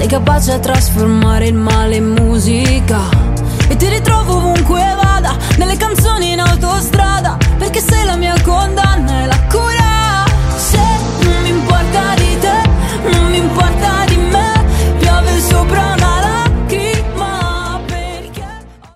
sei capace a trasformare il male in musica. E ti ritrovo ovunque vada, nelle canzoni in autostrada, perché sei la mia condanna e la